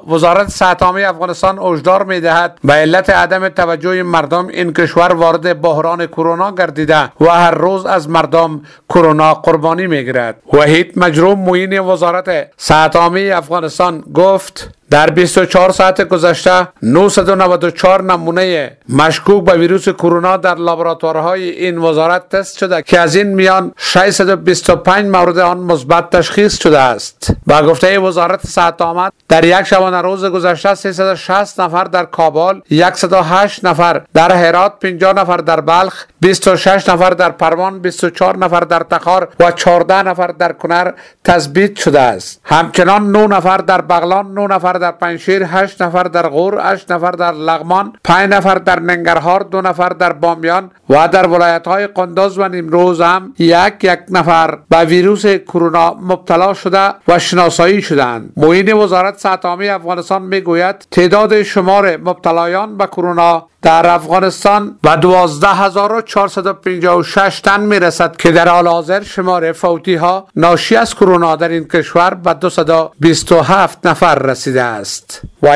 وزارت صحت عامه افغانستان هشدار می‌دهد به علت عدم توجه مردم این کشور وارد بحران کرونا گردیده و هر روز از مردم کرونا قربانی می‌گیرد. وحید مجروح معین وزارت صحت عامه افغانستان گفت در 24 ساعت گذشته 994 نمونه مشکوک به ویروس کرونا در لابراتوارهای این وزارت تست شده که از این میان 625 مورد آن مثبت تشخیص شده است. با گفته وزارت صحت عامه در یک شبانه روز گذشته 360 نفر در کابل، 108 نفر در هرات، 50 نفر در بلخ، 26 نفر در پروان، 24 نفر در تخار و 14 نفر در کنر تثبیت شده است. همچنان 9 نفر در بغلان، 9 نفر در پنجشیر، 8 نفر در غور، 8 نفر در لغمان، 5 نفر در ننگرهار، 2 نفر در بامیان و در ولایت‌های قندوز و نیمروز هم یک نفر به ویروس کرونا مبتلا شده و شناسایی شدند. معین وزارت صحت عامه افغانستان میگوید تعداد شمار مبتلایان به کرونا در افغانستان به 12456 تن میرسد که در حال حاضر شمار فوتی ها ناشی از کرونا در این کشور به 227 نفر رسیده است و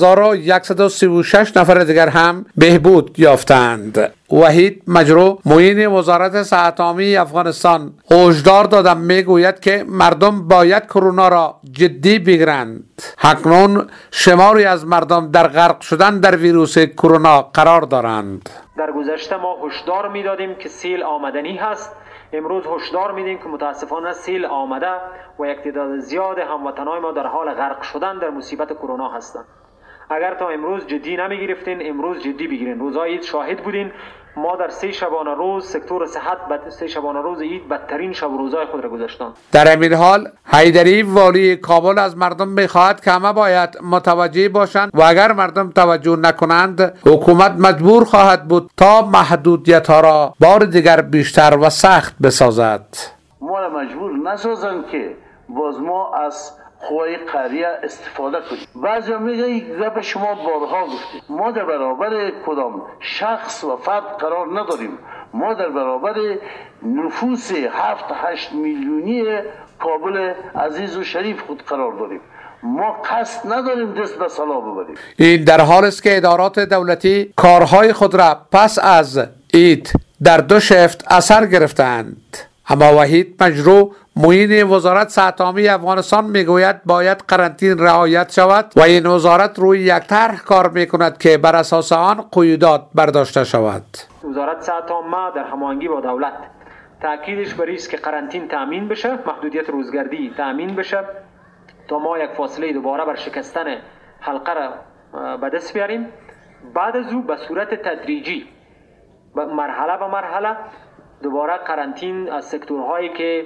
1136 نفر دیگر هم بهبود یافتند. وحید مجروح معین وزارت صحت عامه افغانستان هشدار داده میگوید که مردم باید کرونا را جدی بگیرند. اکنون شماری از مردم در غرق شدن در ویروس کرونا قرار دارند. در گذشته ما هشدار میدادیم که سیل آمدنی هست. امروز هشدار میدیم که متاسفانه سیل آمده و یک تعداد زیاد هموطنان ما در حال غرق شدن در مصیبت کرونا هستند. اگر تا امروز جدی نمیگرفتین، امروز جدی بگیرین. روزهای عید شاهد بودین، ما در 3 شبانه روز سکتور صحت 3 شبانه روز عید بدترین شب و روزهای خود را گذاشتند. در همین حال حیدری والی کابل از مردم میخواهد که همه باید متوجه باشند و اگر مردم توجه نکنند حکومت مجبور خواهد بود تا محدودیت ها را بار دیگر بیشتر و سخت بسازد. ما را مجبور نسازند که باز ما از قوای قهریه استفاده کنیم. بعضی میگن این گپ شما بارها گفتید. ما در برابر کدام شخص و فرد قرار نداریم. ما در برابر نفوس 7-8 میلیونی کابل عزیز و شریف خود قرار داریم. ما قصد نداریم دست به سلا ببریم. این در حال است که ادارات دولتی کارهای خود را پس از عید در 2 شفت اثر گرفتند. اما وحید مجروح معین وزارت صحت عامه افغانستان میگوید باید قرنطینه رعایت شود و این وزارت روی یک طرح کار میکند که بر اساس آن قیودات برداشته شود. وزارت صحت عامه در هماهنگی با دولت تاکیدش بر است که قرنطینه تامین بشه، محدودیت روزگردی تامین بشه تا ما یک فاصله دوباره بر شکستن حلقه را به دست بیاریم. بعد از او به صورت تدریجی مرحله به مرحله دوباره قرنطینه از سکتورهایی که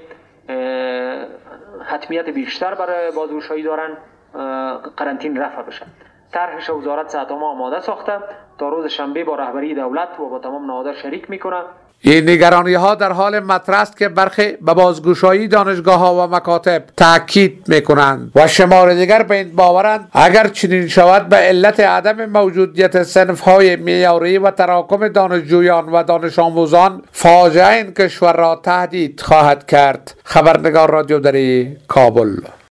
حتمیت بیشتر برای بازگشایی دارن قرنطینه رفع بشه. طرحش وزارت صحت عامه آماده ساخته، تا روز شنبه با رهبری دولت و با تمام نهادها شریک میکنه. این نگرانی ها در حال مطرح است که برخی به بازگشایی دانشگاه ها و مکاتب تاکید میکنند و شمار دیگر به این باورند اگر چنین شود به علت عدم موجودیت صنف های معیاری و تراکم دانشجویان و دانش آموزان فاجعه این کشور را تهدید خواهد کرد. خبرنگار رادیو دری کابل.